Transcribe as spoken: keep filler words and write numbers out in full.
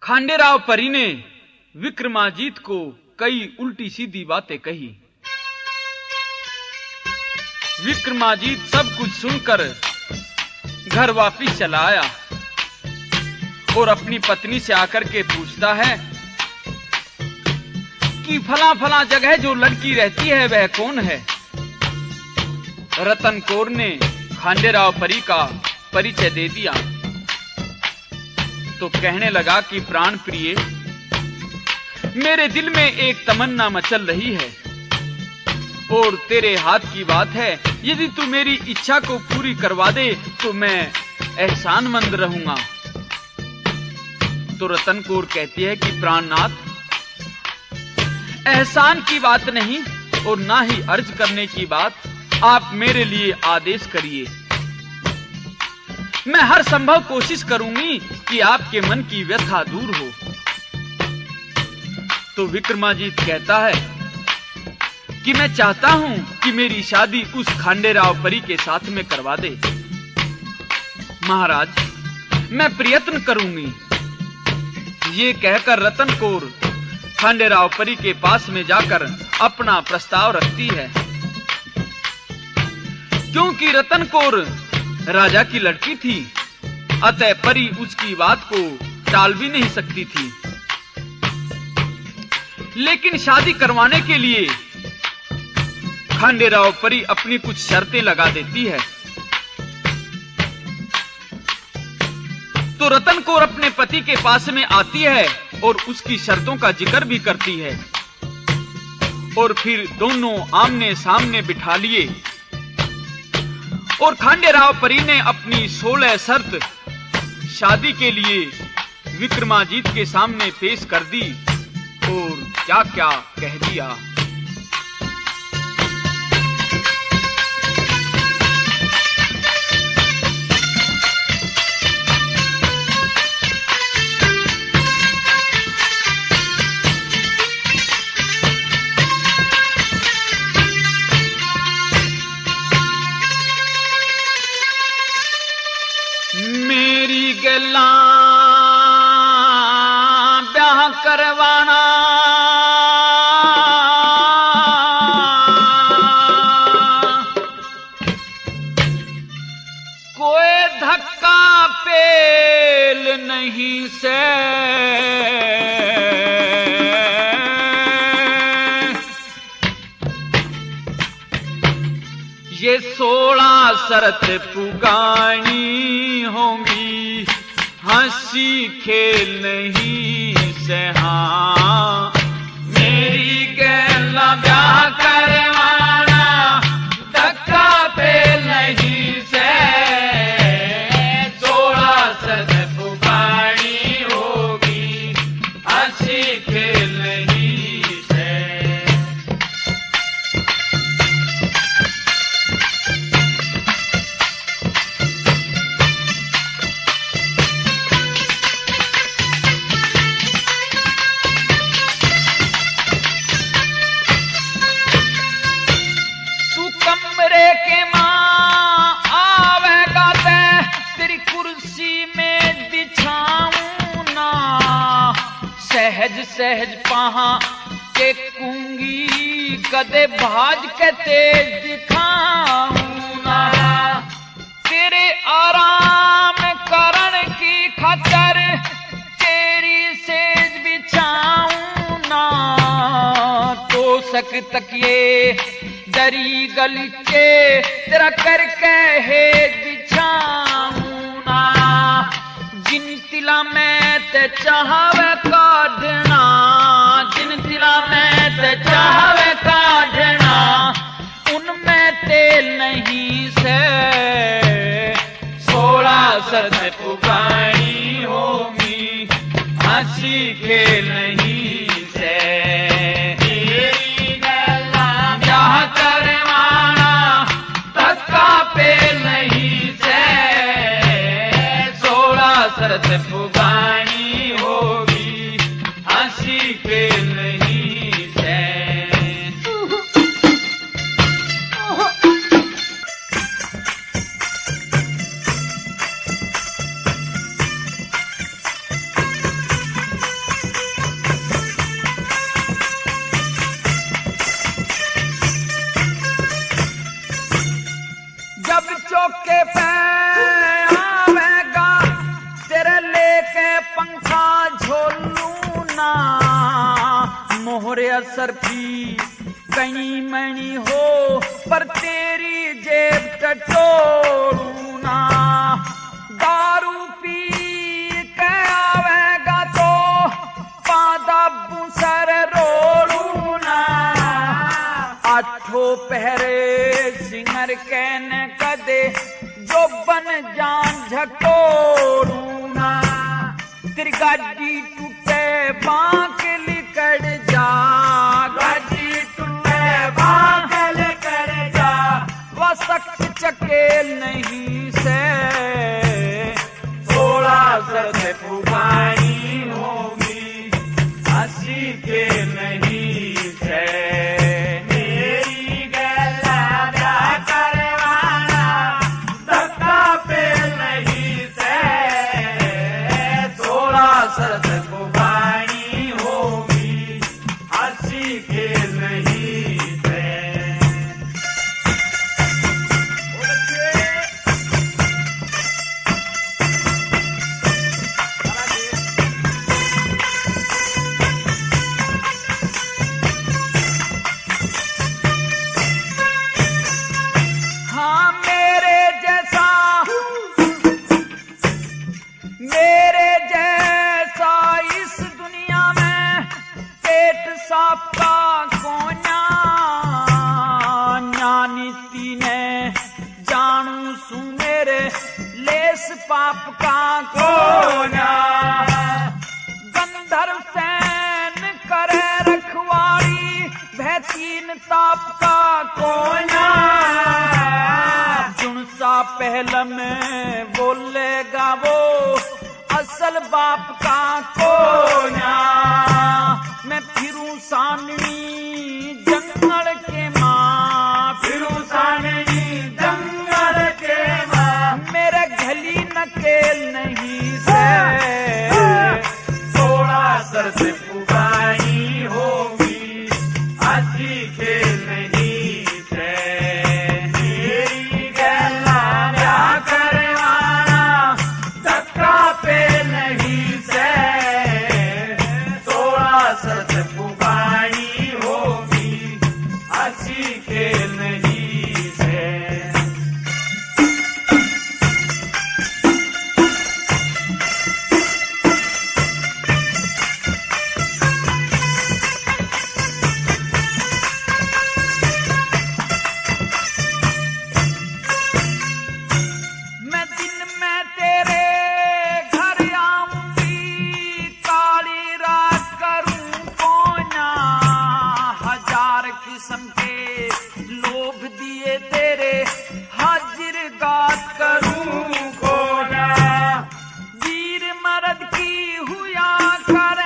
खांडेराव परी ने विक्रमाजीत को कई उल्टी सीधी बातें कही। विक्रमाजीत सब कुछ सुनकर घर वापिस चला आया और अपनी पत्नी से आकर के पूछता है कि फला फला जगह जो लड़की रहती है वह कौन है। रतन कौर ने खांडेराव परी का परिचय दे दिया तो कहने लगा कि प्राण प्रिय, मेरे दिल में एक तमन्ना मचल रही है और तेरे हाथ की बात है, यदि तू मेरी इच्छा को पूरी करवा दे तो मैं एहसानमंद रहूंगा। तो रतन कौर कहती है कि प्राणनाथ, एहसान की बात नहीं और ना ही अर्ज करने की बात, आप मेरे लिए आदेश करिए। मैं हर संभव कोशिश करूंगी कि आपके मन की व्यथा दूर हो। तो विक्रमाजीत कहता है कि मैं चाहता हूं कि मेरी शादी उस खांडेराव परी के साथ में करवा दे। महाराज, मैं प्रयत्न करूंगी। ये कहकर रतन कौर खांडेराव परी के पास में जाकर अपना प्रस्ताव रखती है। क्योंकि रतन कौर राजा की लड़की थी, अतः परी उसकी बात को टाल भी नहीं सकती थी। लेकिन शादी करवाने के लिए खांडेराव परी अपनी कुछ शर्तें लगा देती है। तो रतन कौर अपने पति के पास में आती है और उसकी शर्तों का जिक्र भी करती है और फिर दोनों आमने सामने बिठा लिए और खांडेराव परी ने अपनी सोलह शर्त शादी के लिए विक्रमाजीत के सामने पेश कर दी और क्या क्या कह दिया। मेरी गल्ला ब्याह करवाना, कोई धक्का पेल नहीं से, ये सोलह शर्त पुगानी होंगी, हंसी खेल नहीं से। हाँ, मेरी गैला ब्याह करवाना, धक्का पे नहीं से, सोलह शर्त पुगानी होगी, हंसी खेल नहीं से। सहज सहज पहा टेकूंगी, कदे भाज के तेज दिखाऊं ना, तेरे आराम करण की खातर तेरी सेज बिछाऊं ना, तो सक तकिए दरी गलीचे तेरा करके हेज बिछाऊं ना, जिन तिला में ते चाहवे काढ़ना, जिन तिला में ते चाहवे काढ़ना, उनमें तेल नहीं से, सोलह शर्त पुगानी होगी, हंसी खेल नहीं से। ब्याह करवाना, धक्का पे नहीं से, सोलह शर्त पुगानी होगी, हंसी खेल नहीं से। असरफी कहीं मणि हो पर तेरी जेब टटोलू ना। दारू पी के आवेगा तो पादा बुसर रोलू ना। आठो पहरे सिंगर कहने कदे जो बन जान झकोलू ना। तेरी गाड़ी टूटे बांक लिकड़ जा, गाड़ी टूटे बांक लिकड़ जा। वह सख्त चकेल नहीं से सोलह सरद पुगानी होगी, हंसी के नहीं से। मेरी गला ब्याह करवाना धक्का पे नहीं से सोलह सरद पुगानी होगी, हंसी के नहीं से। हाँ मेरे जैसा मेरे जैसा इस दुनिया में पेट साफ का कोन्या। नीति ने जानू सू मेरे लेस पाप का कोन्या। गंधर्व सैन करे रखवाड़ी भय तीन ताप का कोन्या। जुनसा पहला में बोलेगा वो असल बाप का कोन्या। मैं फिरूं सानवी जंगल के माँ, फिरूं सानवी जंगल के माँ। मेरे घली नकेल नहीं से सोलह सरद पुगानी होगी, हंसी खेल नहीं से। मेरी गला ब्याह करवाना धक्का पे नहीं से सोलह सरद पुगानी होगी, हंसी खेल नहीं से। मैं दिन में तेरे घर आऊंगी, काली रात करूं कोना। हजार किस्म के लोभ दिए तेरे हाजिर गात करूं कोना। वीर मर्द की हुआ कर